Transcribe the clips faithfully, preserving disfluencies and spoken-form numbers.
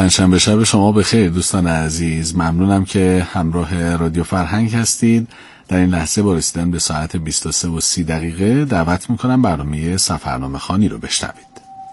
پنجشنبه شب شما بخیر دوستان عزیز. ممنونم که همراه رادیو فرهنگ هستید. در این لحظه با رسیدن به ساعت بیست و سه و سی دقیقه دعوت میکنم برنامه سفرنامه خوانی رو بشنوید.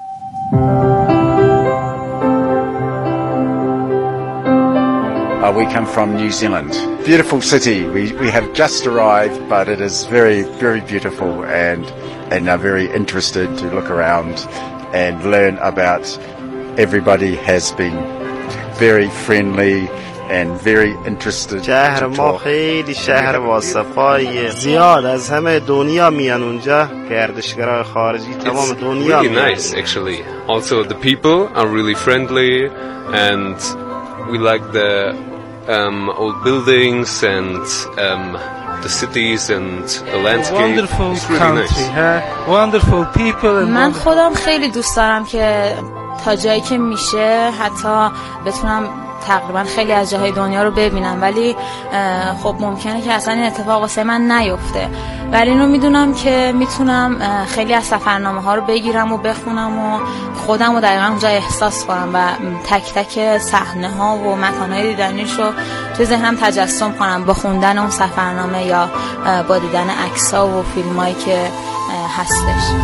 Uh, we come from New Zealand. Beautiful city. We we have just arrived, but it is very very beautiful, and and are very interested to look around and learn about. Everybody has been very friendly and very interested. شهر ما خیلی شهر واصفایی زیاد از همه دنیا میان اونجا گردشگرای خارجی تمام دنیا میان. Really nice actually. Also the people are really friendly and we like the um, old buildings and um, the cities and the landscape. Wonderful it's really country, nice. huh? Wonderful people and من خودم خیلی دوست دارم که تا جایی که میشه حتی بتونم تقریبا خیلی از جاهای دنیا رو ببینم، ولی خب ممکنه که اصلا این اتفاق واسه من نیفته، ولی اینو میدونم که میتونم خیلی از سفرنامه ها رو بگیرم و بخونم و خودم رو دقیقا اونجا احساس کنم و تک تک صحنه ها و مکان های دیدنیش رو تو ذهنم تجسم کنم با خوندن اون سفرنامه یا با دیدن عکس ها و فیلم هایی که هستش.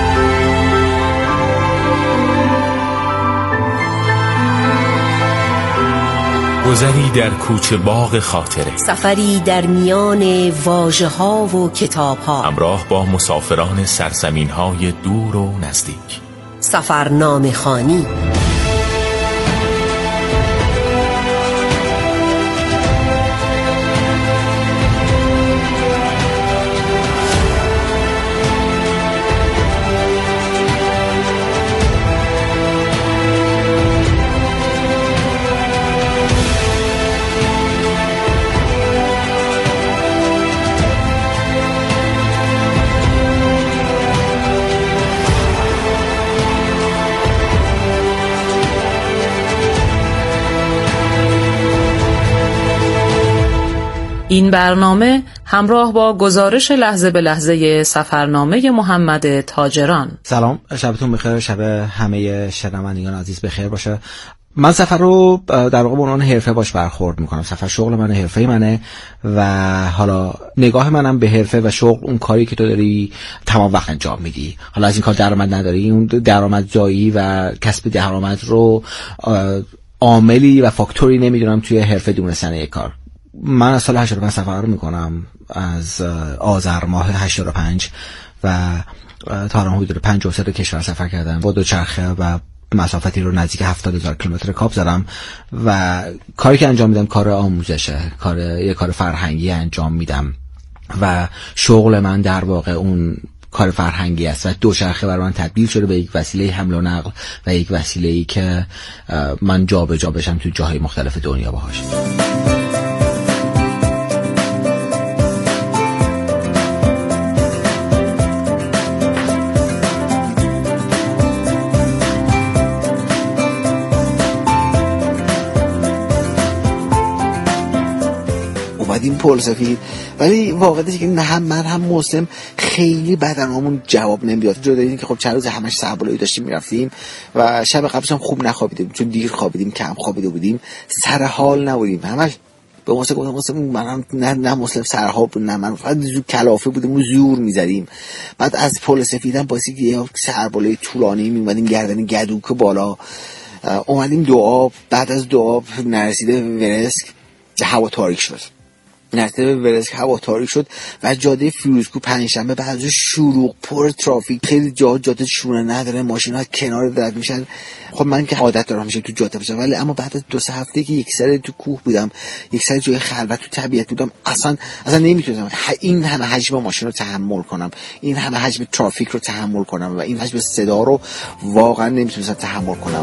گذری در کوچه باغ خاطره، سفری در میان واژه ها و کتاب ها، همراه با مسافران سرزمین های دور و نزدیک. سفرنامه خوانی. این برنامه همراه با گزارش لحظه به لحظه سفرنامه محمد تاجران. سلام، شبتون بخیر، شب همه شنوندگان عزیز بخیر باشه. من سفر رو در واقع به عنوان حرفه باش برخورد میکنم. سفر شغل منه، حرفه منه و حالا نگاه منم به حرفه و شغل اون کاری که تو داری تمام وقت انجام میدی. حالا از این کار درآمد نداری، اون درآمدزایی و کسب درآمد رو عاملی و فاکتوری نمیدونم توی حرفه دونستن یک کار. من از سال هشتاد و پنج سفر رو میکنم، از آذر ماه هشتاد و پنج و تا الان حدود پنجاه و سه تا کشور سفر کردم با دوچرخه و مسافتی رو نزدیک هفتاد هزار کیلومتر کاب زدم و کاری که انجام میدم کار آموزشه، کار یه کار فرهنگی انجام میدم و شغل من در واقع اون کار فرهنگی است و دوچرخه برای من تبدیل شده به یک وسیله حمل و نقل و یک وسیله‌ای که من جابجا بشم تو جاهای مختلف دنیا باهاش. این پل سفید، ولی واقعیتش که نه هم من هم مسلم خیلی بدنمون جواب نمیداد. جدا این که خب چند روز همش سربالایی داشتیم میرفتیم و شب قبلش هم خوب نخوابیدیم چون دیر خوابیدیم، کم خوابیده بودیم، سر حال نبودیم. همش به مسلم گفتم مسلم منم نه نه مسلم سر حال بود، نه من فقط زور کلافه بودیم و زور میزدیم. بعد از پل سفیدم باسی که سربالای طولانی میومدیم گردن گدوک بالا اومدیم دعا. بعد از دعا نرسیده ورسک هوا تاریک شد. نرسیده به ورسک هوا تاریک شد و جاده فیروزکوه پنجشنبه بعد از شلوغ پر ترافیک، خیلی جا جاده شونه نداره، ماشینا کنار رد میشن. خب من که عادت دارم میشه تو جاده باشم، ولی اما بعد از دو سه هفته که یک سر تو کوه بودم، یک سر جای خلوت تو طبیعت بودم، اصلا اصلا نمیتونم این همه حجم ماشین رو تحمل کنم، این همه حجم ترافیک رو تحمل کنم و این حجم صدا رو واقعا نمیتونم تحمل کنم.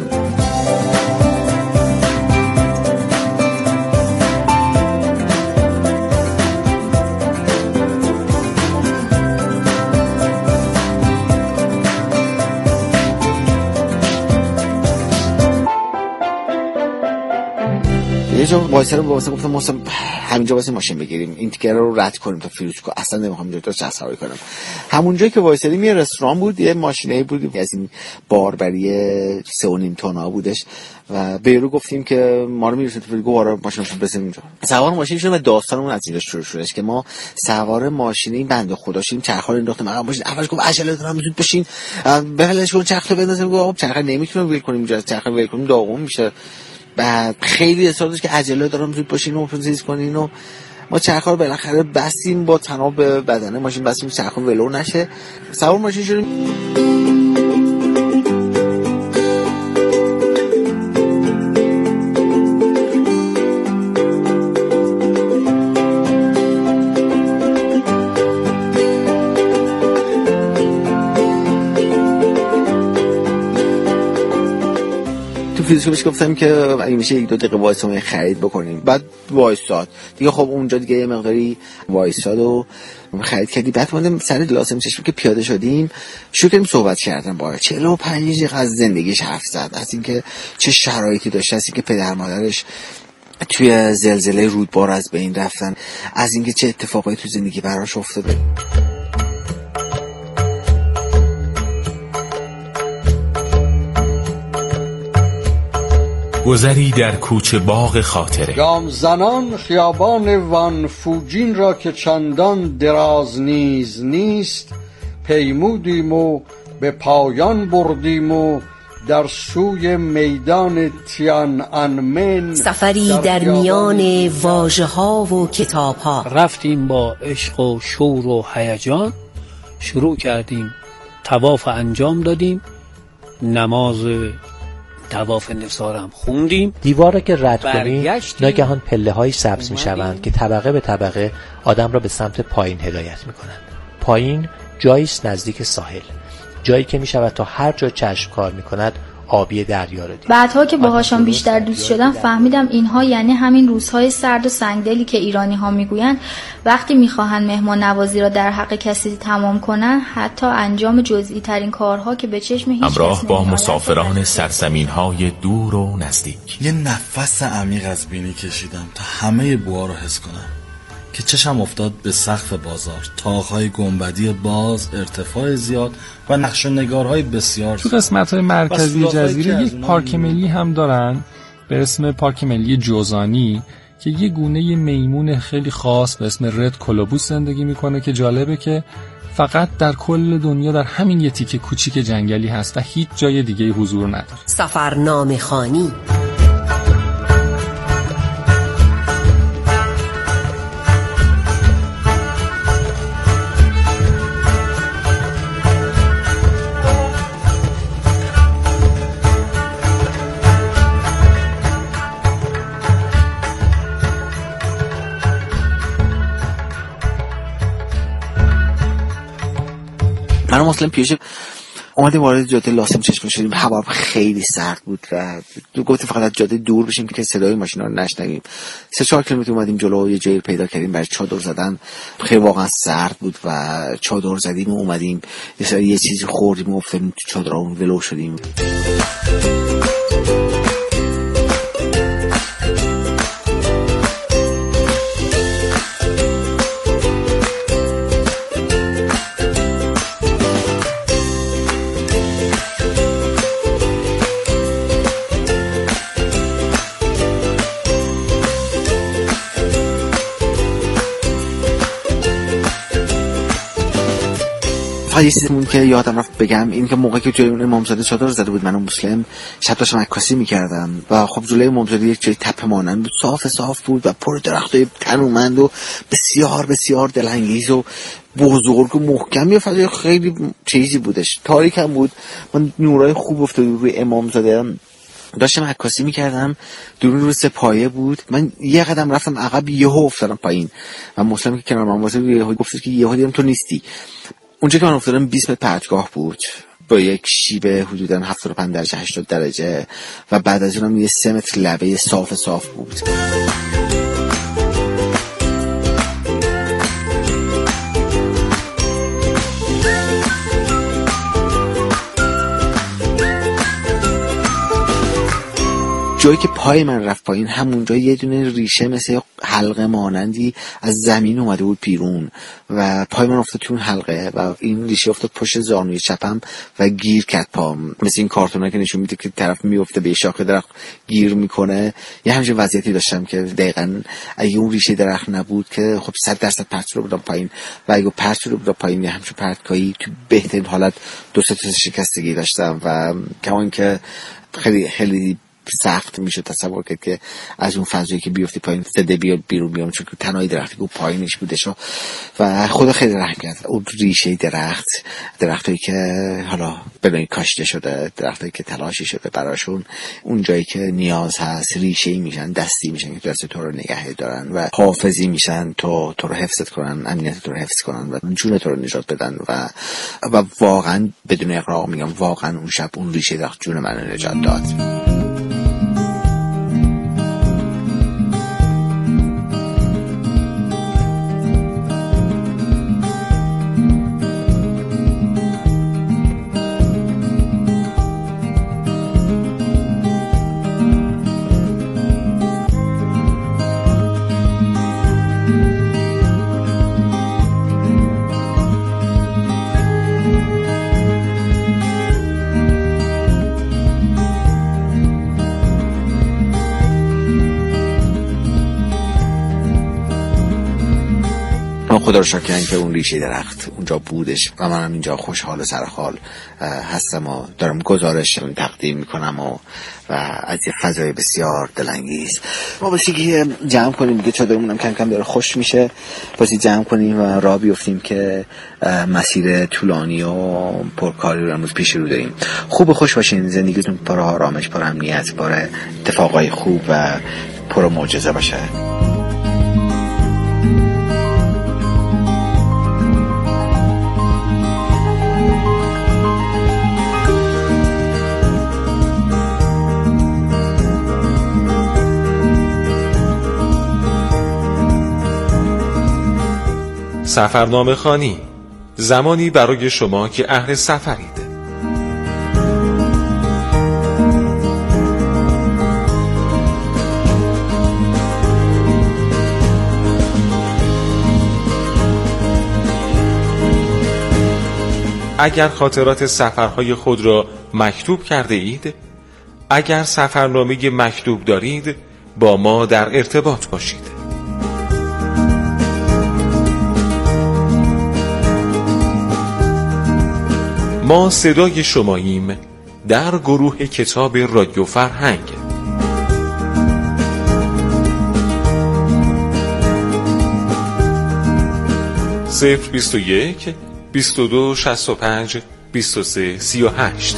یه جا وایسر رو واسه گفتم واسه همینجا واسه ماشین بگیریم این تیکر رو رد کنیم تا فروشگاه، اصلا نمیخوام اینجا تو سواری کنم. همونجایی که وایسریم یه رستوران بود، یه ماشینه بود از این باربری سه و نیم تن ها بودش و به رو گفتیم که ما رو میرسیم تو فروشگاه وارا ماشینشون برسیم اینجا. سوار ماشین شدیم و داستانمون از اینجا شروع شدش که ما سوار ماشین این بنده خدا شدیم، چرخا رو انداختیم عقب ماشین. اولش گفت عجله دارم زود بشین بغلش کن چرخ رو بندازیم، گفت چرخ نمیتونیم ول کنیم اینجا، چرخ ول کنیم داغون میشه. بعد خیلی اصرار داشت که عجله دارم زود باشین و چیز کنین و ما چرخا رو بالاخره بستیم با تناب بدنه ماشین، بستیم چرخا ولو نشه. سوار ماشین شدیم. فیزیکش گفتم که اگه میشه یک دو دقیقه وایسام خرید بکنیم. بعد وایساد دیگه. خب اونجا دیگه یه مقداری وایساد و خرید کردی. بعد اومدم سر لازم چشم که پیاده شدیم شروع کردیم صحبت کردن. با چهل و پنج دقیقه از زندگیش حرف زد، از اینکه چه شرایطی داشته، از اینکه پدر مادرش توی زلزله رودبار از بین رفتن، از اینکه چه اتفاقایی تو زندگی براش افتاده. گذری در کوچه باغ خاطره. گام زنان خیابان وان فوجین را که چندان دراز نیز نیست، پیمودیم و به پایان بردیم و در سوی میدان تیان انمن سفری در, در میان واژه ها و کتاب ها. رفتیم با عشق و شور و هیجان، شروع کردیم طواف انجام دادیم، نماز طواف نثارم خوندیم. دیوار را که رد کنیم ناگهان پله های سبز می شوند که طبقه به طبقه آدم را به سمت پایین هدایت می کنند. پایین جاییست نزدیک ساحل، جایی که می شود تا هر جا چشم کار می کند آبی دریا رو دید. بعدها که باهاشون بیشتر دوست شدم فهمیدم اینها یعنی همین روزهای سرد و سنگدلی که ایرانی ها میگویند وقتی میخواهند مهمان نوازی را در حق کسی تمام کنند حتی انجام جزئی ترین کارها که به چشم هیچ کس همراه با مسافران سرزمین های دور و نزدیک. یه نفس عمیق از بینی کشیدم تا همه بوها رو حس کنم که چشم افتاد به سقف بازار، طاق‌های گنبدی باز، ارتفاع زیاد و نقش و نگارهای بسیار. تو قسمت‌های مرکزی جزیره یک پارک ملی هم دارن به اسم پارک ملی جوزانی که یه گونه میمون خیلی خاص به اسم رد کولوبوس زندگی میکنه که جالبه که فقط در کل دنیا در همین یه تیکه کوچیک جنگلی هست و هیچ جای دیگه حضور نداره. سفرنامه خوانی. من مسلم پیش اومدیم وارد جاده لاسم چشم شدیم. هوا خیلی سرد بود و گفتیم فقط از جاده دور بشیم که صدای ماشینا رو نشنویم. سه چهار کیلومتر اومدیم جلو، یه جایی پیدا کردیم برای چادر زدن. خیلی واقعا سرد بود و چادر زدیم و اومدیم یه سری یه چیزی خوردیم و افتادیم تو چادرمون ولو شدیم. فقط یه چیزی که یادم رفت بگم این که موقعی که جلوی امامزاده چادر زده بود من و مسلم شب داشتم عکاسی میکردم و خب جلوی امامزاده یک جای تپه مانند بود، صاف صاف بود و پر درختای تنومند و بسیار بسیار دلانگیز و بزرگ و محکم. یه فضای خیلی چیزی بودش، تاریک هم بود. من نورای خوب افتاد روی امامزاده، داشتم عکاسی میکردم، دورون رو سه پایه بود. من یه قدم رفتم عقب یهو افتادم پایین و مسلم که کنار من واسه یهو گفت که یهو دیدم تو نیستی. اونجا که من افتادم بیست متر پرتگاه بود با یک شیب حدوداً هفتاد و پنج درجه هشتاد درجه و بعد از اونم یه سه متر لبه صاف صاف بود. جایی که پای من رفت پایین، همونجا یه دونه ریشه مثل حلقه مانندی از زمین اومده بود بیرون و پای من افتاد تو اون حلقه و این ریشه افتاد پشت زانوی چپم و گیر کرد پام. مثل این کارتونا که نشون میده که طرف میفته به شاخه درخت گیر میکنه، یه همچین وضعیتی داشتم که دقیقاً اگه اون ریشه درخت نبود که خب صد درصد پرت شده بودم پایین و اگه پرت شده بودم پایین یه همچین پرتکایی تو بهترین حالت دو سه تا شکستگی داشتم و کمان که خیلی خیلی سخت میشه تصور کرد که از اون فضایی که بیفتی پایین صده بیاد بیرون بیام، چون که تنهای درختی که پایینش بودش و خدا خیلی رحم کرد. اون ریشه درخت، درختایی که حالا بلایی کاشته شده، درختایی که تلاشی شده براشون، اون جایی که نیاز هست ریشه‌ای میشن، دستی میشن که دست تو رو نگه دارن و حافظی میشن، تو تو رو حفظت کنن، امنیت تو رو حفظ کنن و جون تو رو نجات بدن و و واقعا بدون اغراق میگم واقعا اون شب اون ریشه درخت جون من نجات داد. خدا رو شکر که اون ریشه درخت اونجا بودش و منم اینجا خوشحال و سرحال هستم و دارم گزارش تقدیم میکنم و و از یه فضای بسیار دلانگیز. ما باسی که جمع کنیم دیگه، چادرمونم کم کم داره خوش میشه، باسی جمع کنیم و راه بیفتیم که مسیر طولانی و پرکاری رو امروز پیش رو داریم. خوب و خوش باشین، زندگیتون پر آرامش، پر امنیت، پر اتفاقای خوب و پر معجزه باشه. سفرنامه خوانی، زمانی برای شما که اهل سفرید. اگر خاطرات سفرهای خود را مکتوب کرده اید، اگر سفرنامه مکتوب دارید، با ما در ارتباط باشید. ما صدای شماییم در گروه کتاب رادیو فرهنگ. صفر بیست و یک بیست و دو شصت و پنج بیست و سه سی و هشت.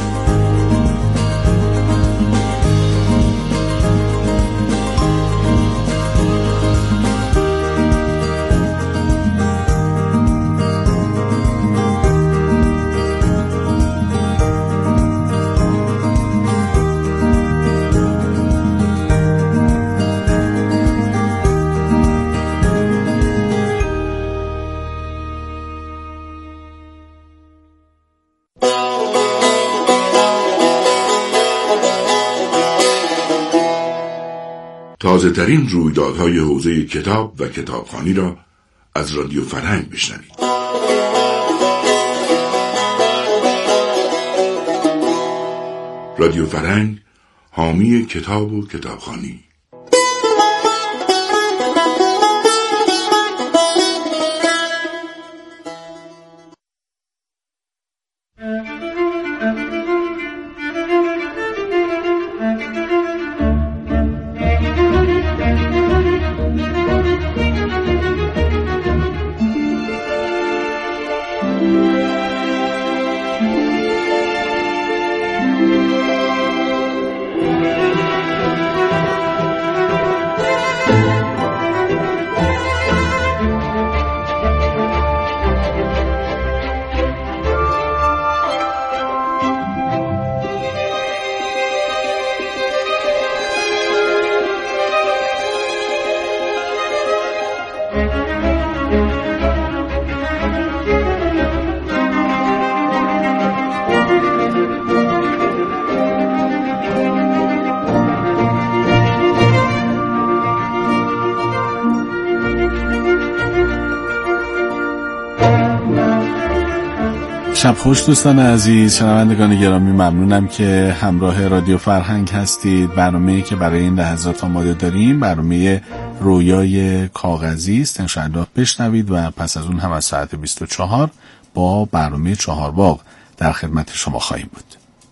تازه‌ترین رویدادهای حوزه کتاب و کتابخوانی را از رادیو فرهنگ بشنوید. رادیو فرهنگ، حامی کتاب و کتابخوانی. شب خوش دوستان عزیز، شنوندگان گرامی، ممنونم که همراه رادیو فرهنگ هستید. برنامه‌ای که برای این لحظات آماده داریم برنامه رویای کاغذی است. انشاءالله بشنوید و پس از اون هم از ساعت بیست و چهار با برنامه چهارباغ در خدمت شما خواهیم بود.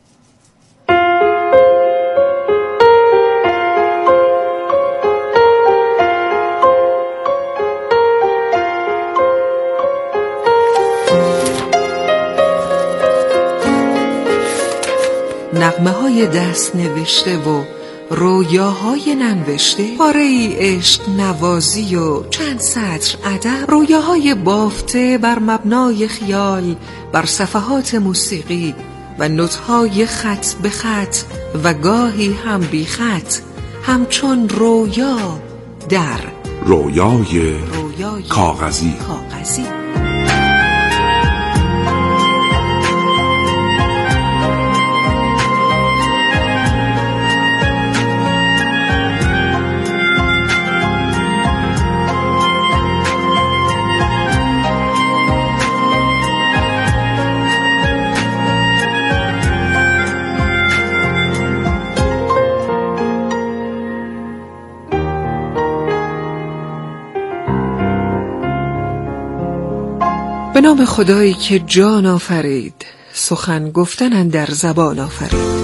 نغمه های دست نوشته و رویاهای ننوشته، پاره ای عشق نوازی و چند سطر ادب، رویاهای بافته بر مبنای خیال بر صفحات موسیقی و نوت‌های خط به خط و گاهی هم بی خط، همچون رویا در رویای, رویای کاغذی. کاغذی. به نام خدایی که جان آفرید، سخن گفتن اندر زبان آفرید.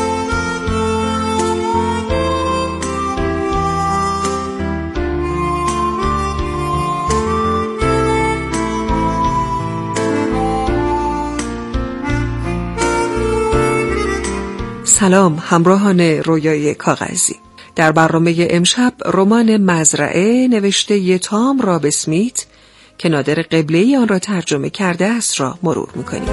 سلام همراهان رویای کاغذی. در برنامه امشب رمان مزرعه نوشته تام راب اسمیت که نادر قبله‌ای آن را ترجمه کرده است را مرور می‌کنیم.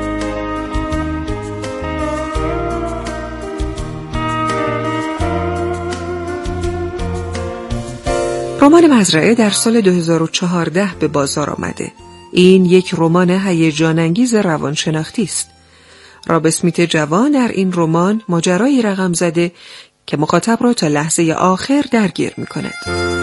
رمان مزرعه در سال دو هزار و چهارده به بازار آمده. این یک رمان هیجان انگیز روانشناختی است. راب اسمیت جوان در این رمان ماجرایی رقم زده که مخاطب را تا لحظه آخر درگیر می‌کند.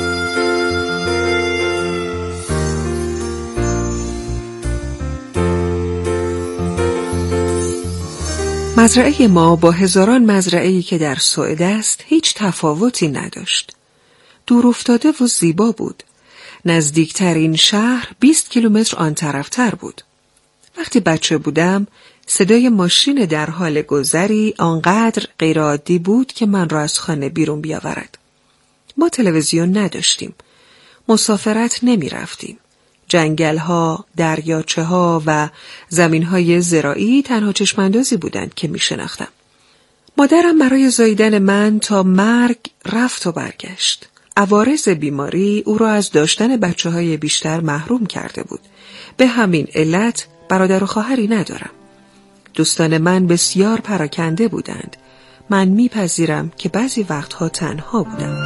مزرعه ما با هزاران مزرعه‌ای که در سوئد است هیچ تفاوتی نداشت. دور افتاده و زیبا بود. نزدیکترین شهر بیست کیلومتر آن طرفتر بود. وقتی بچه بودم صدای ماشین در حال گذری آنقدر غیرعادی بود که من را از خانه بیرون بیاورد. ما تلویزیون نداشتیم. مسافرت نمی رفتیم. جنگل‌ها، دریاچه‌ها و زمین‌های زراعی تنها چشم‌اندازی بودند که می‌شناختم. مادرم برای زاییدن من تا مرگ رفت و برگشت. عوارض بیماری او را از داشتن بچه‌های بیشتر محروم کرده بود. به همین علت برادر و خواهری ندارم. دوستان من بسیار پراکنده بودند. من می‌پذیرم که بعضی وقتها تنها بودم.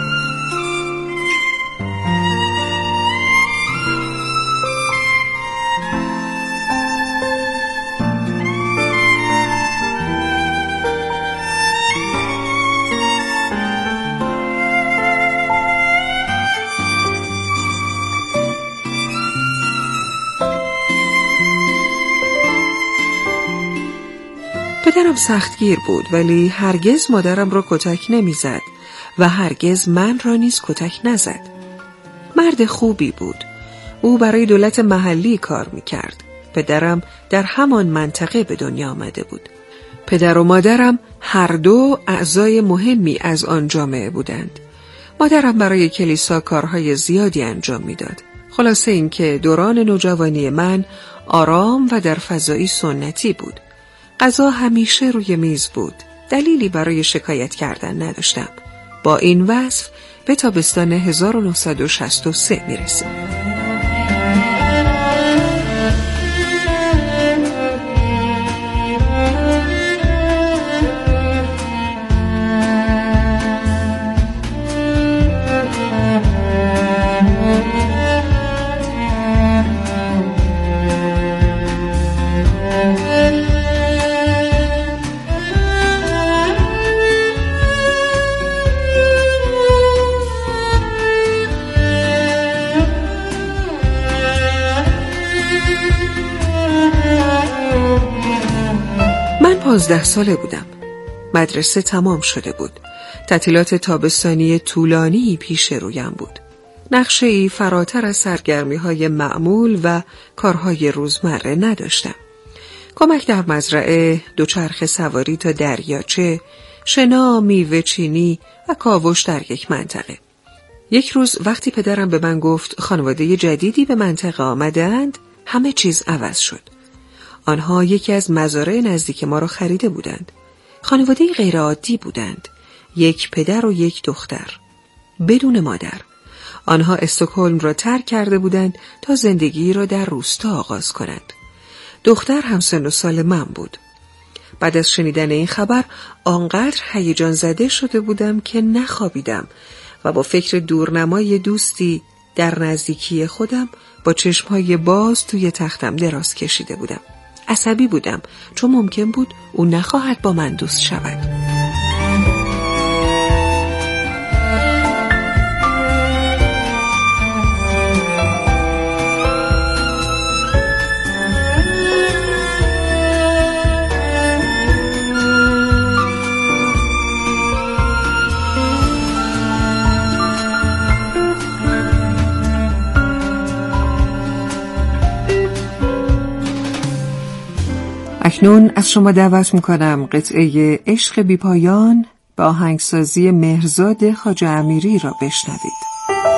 پدرم سختگیر بود ولی هرگز مادرم را کتک نمیزد و هرگز من را نیز کتک نزد. مرد خوبی بود. او برای دولت محلی کار میکرد. پدرم در همان منطقه به دنیا آمده بود. پدر و مادرم هر دو اعضای مهمی از آن جامعه بودند. مادرم برای کلیسا کارهای زیادی انجام میداد. خلاصه این که دوران نوجوانی من آرام و در فضایی سنتی بود. غذا همیشه روی میز بود. دلیلی برای شکایت کردن نداشتم. با این وصف به تابستان هزار و نهصد و شصت و سه میرسیم. پانزده ساله بودم. مدرسه تمام شده بود. تعطیلات تابستانی طولانی پیش رویم بود. نقشه ای فراتر از سرگرمی های معمول و کارهای روزمره نداشتم. کمک در مزرعه، دوچرخه سواری تا دریاچه، شنا، میوه چینی و کاوش در یک منطقه. یک روز وقتی پدرم به من گفت خانواده جدیدی به منطقه آمدند، همه چیز عوض شد. آنها یکی از مزارع نزدیک ما را خریده بودند. خانواده غیرعادی بودند. یک پدر و یک دختر. بدون مادر. آنها استکهلم را ترک کرده بودند تا زندگی را در روستا آغاز کنند. دختر هم سن و سال من بود. بعد از شنیدن این خبر آنقدر هیجان زده شده بودم که نخوابیدم و با فکر دورنمای دوستی در نزدیکی خودم با چشمهای باز توی تختم دراز کشیده بودم. عصبی بودم چون ممکن بود او نخواهد با من دوست شود. اکنون از شما دعوت میکنم قطعه عشق بی پایان با آهنگسازی مهرزاد خواجه امیری را بشنوید.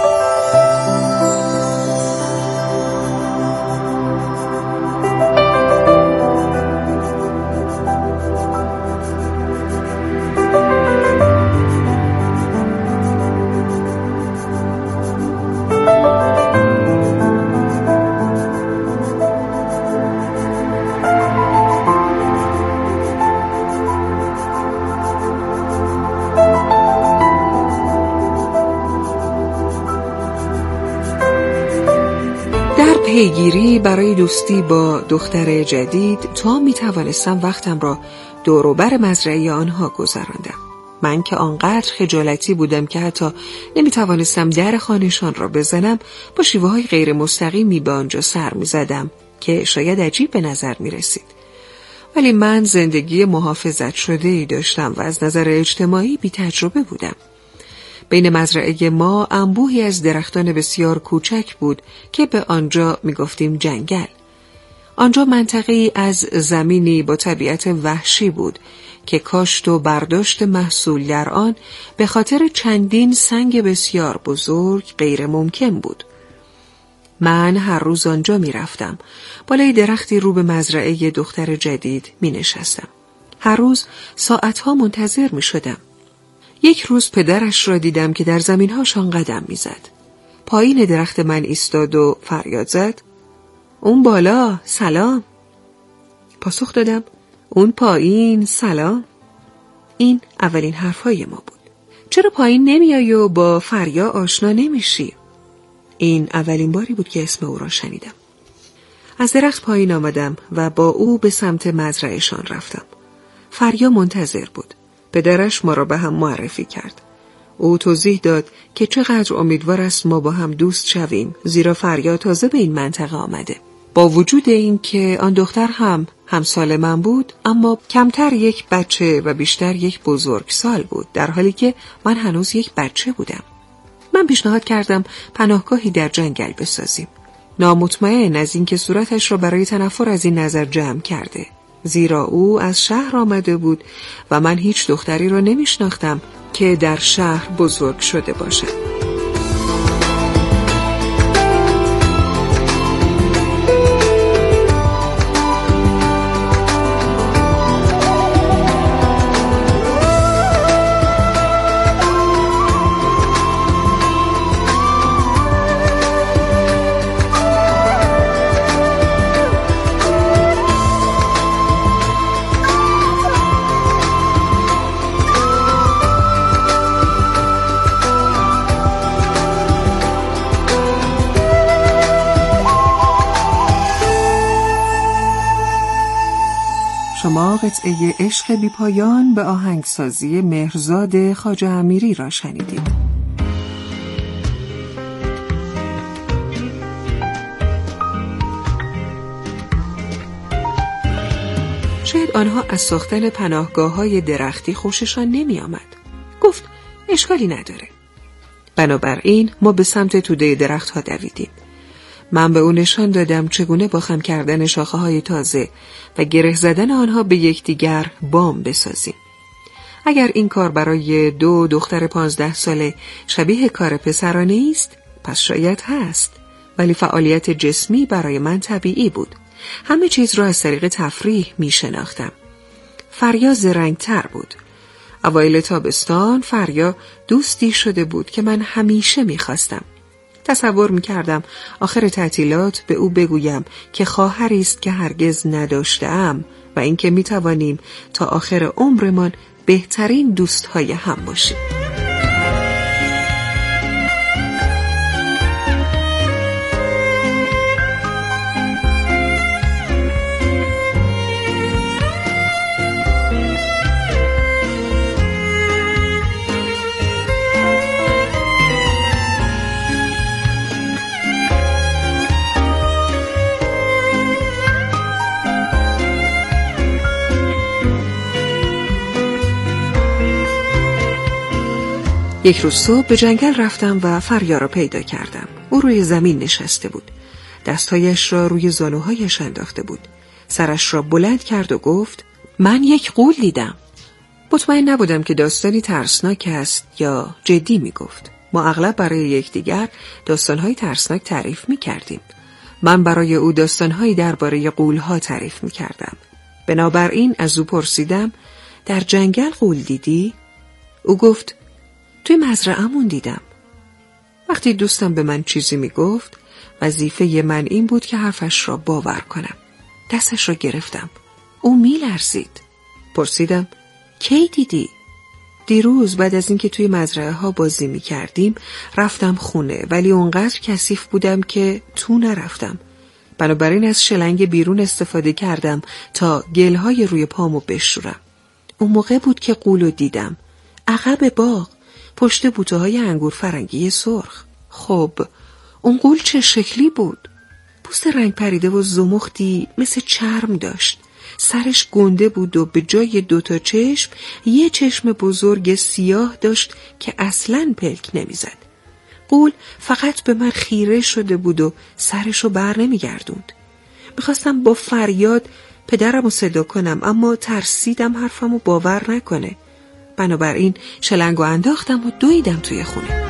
پیگیری برای دوستی با دختر جدید تا می توانستم وقتم را دور و بر مزرعه آنها گذراندم. من که آنقدر خجالتی بودم که حتی نمی توانستم در خانه‌شان را بزنم، با شیوه های غیر مستقیمی به آنجا سر می زدم که شاید عجیب به نظر می رسید. ولی من زندگی محافظت شده ای داشتم و از نظر اجتماعی بی تجربه بودم. بین مزرعه ما انبوهی از درختان بسیار کوچک بود که به آنجا می گفتیم جنگل. آنجا منطقه‌ای از زمینی با طبیعت وحشی بود که کاشت و برداشت محصول در آن به خاطر چندین سنگ بسیار بزرگ غیر ممکن بود. من هر روز آنجا می رفتم. بالای درختی رو به مزرعه دختر جدید می نشستم. هر روز ساعتها منتظر می شدم. یک روز پدرش را دیدم که در زمینهاشان قدم می زد. پایین درخت من ایستاد و فریاد زد: اون بالا سلام. پاسخ دادم: اون پایین سلام. این اولین حرفهای ما بود. چرا پایین نمیای و با فریا آشنا نمیشی؟ این اولین باری بود که اسم او را شنیدم. از درخت پایین آمدم و با او به سمت مزرعه‌شان رفتم. فریا منتظر بود. پدرش ما را به هم معرفی کرد. او توضیح داد که چقدر امیدوار است ما با هم دوست شویم، زیرا فریا تازه به این منطقه آمده. با وجود این که آن دختر هم همسال من بود، اما کمتر یک بچه و بیشتر یک بزرگسال بود، در حالی که من هنوز یک بچه بودم. من پیشنهاد کردم پناهگاهی در جنگل بسازیم. نامطمئن از اینکه صورتش را برای تنفر از این نظر جمع کرده، زیرا او از شهر آمده بود و من هیچ دختری را نمیشناختم که در شهر بزرگ شده باشد. شما قطعه عشق بی پایان به آهنگسازی مهرزاد خواجه امیری را شنیدید. شاید آنها از ساختن پناهگاه‌های درختی خوششان نمی آمد. گفت اشکالی نداره. بنابراین ما به سمت توده درخت‌ها دویدیم. من به او نشان دادم چگونه با خم کردن شاخه‌های تازه و گره زدن آنها به یکدیگر بام بسازیم. اگر این کار برای دو دختر پانزده ساله شبیه کار پسرانه است، پس شاید هست، ولی فعالیت جسمی برای من طبیعی بود. همه چیز را از طریق تفریح می شناختم. فریا زرنگ‌تر بود. اوایل تابستان فریا دوستی شده بود که من همیشه می خواستم. تصور می کردم آخر تعطیلات به او بگویم که خواهری است که هرگز نداشتم و اینکه می توانیم تا آخر عمرمان بهترین دوستهای هم باشیم. یک روز صبح به جنگل رفتم و فریا را پیدا کردم. او روی زمین نشسته بود. دستهایش را روی زانوهایش انداخته بود. سرش را بلند کرد و گفت من یک غول دیدم. مطمئن نبودم که داستانی ترسناک است یا جدی می گفت. ما اغلب برای یکدیگر داستانهای ترسناک تعریف می کردیم. من برای او داستانهایی درباره غولها تعریف می کردم. بنابراین از او پرسیدم در جنگل غول دیدی؟ او گفت توی مزرعه‌مون دیدم. وقتی دوستم به من چیزی می گفت، وظیفه من این بود که حرفش را باور کنم. دستش را گرفتم. او می لرزید. پرسیدم کی دیدی؟ دیروز بعد از اینکه توی مزرعه ها بازی می کردیم رفتم خونه، ولی اونقدر کثیف بودم که تو نرفتم. بنابراین از شلنگ بیرون استفاده کردم تا گلهای روی پامو بشورم. اون موقع بود که غولو دیدم. عقب باغ، پشت بوته‌های انگور فرنگی سرخ. خب اون غول چه شکلی بود؟ پوست رنگ پریده و زمختی مثل چرم داشت. سرش گنده بود و به جای دوتا چشم یه چشم بزرگ سیاه داشت که اصلاً پلک نمیزد. غول فقط به من خیره شده بود و سرشو بر نمیگردوند. میخواستم با فریاد پدرمو صدا کنم، اما ترسیدم حرفمو باور نکنه. بنابراین شلنگو انداختم و دویدم توی خونه.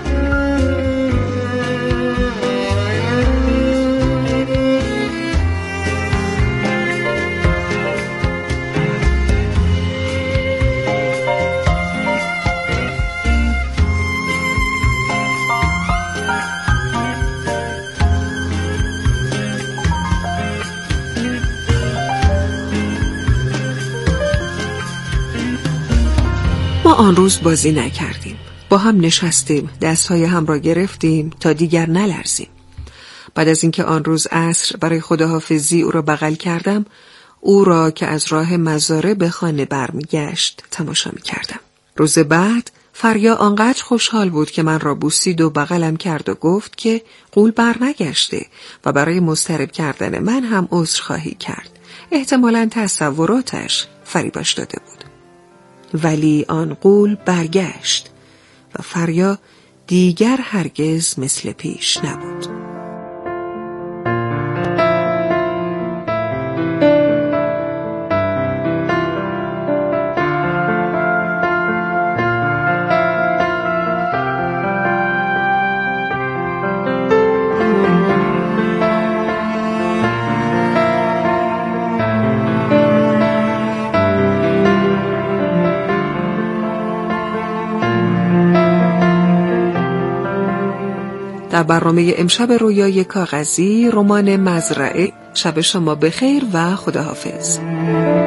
ما آن روز بازی نکردیم. با هم نشستیم، دستهای هم را گرفتیم تا دیگر نلرزیم. بعد از اینکه آن روز عصر برای خداحافظی او را بغل کردم، او را که از راه مزاره به خانه برمیگشت تماشا می‌کردم. روز بعد فریا آنقدر خوشحال بود که من را بوسید و بغلم کرد و گفت که غول برنگشته و برای مضطرب کردن من هم عذرخواهی کرد. احتمالاً تصوراتش فریبش داده بود. ولی آن غول برگشت و فریا دیگر هرگز مثل پیش نبود. در برنامه امشب رویای کاغذی رمان مزرعه، شب شما بخیر و خداحافظ.